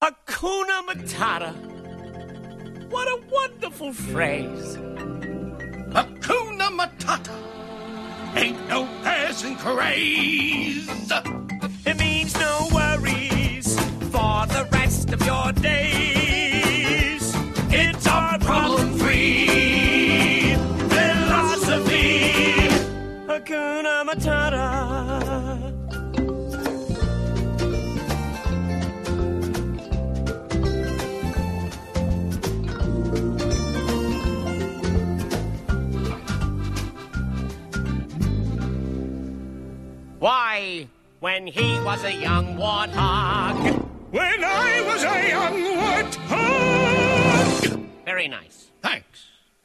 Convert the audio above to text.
Hakuna Matata. What a wonderful phrase. Hakuna Matata. Ain't no passing craze. It means no worries for the rest of your days. It's our problem-free philosophy. Hakuna Matata. Why, when he was a young warthog. When I was a young warthog. Very nice. Thanks.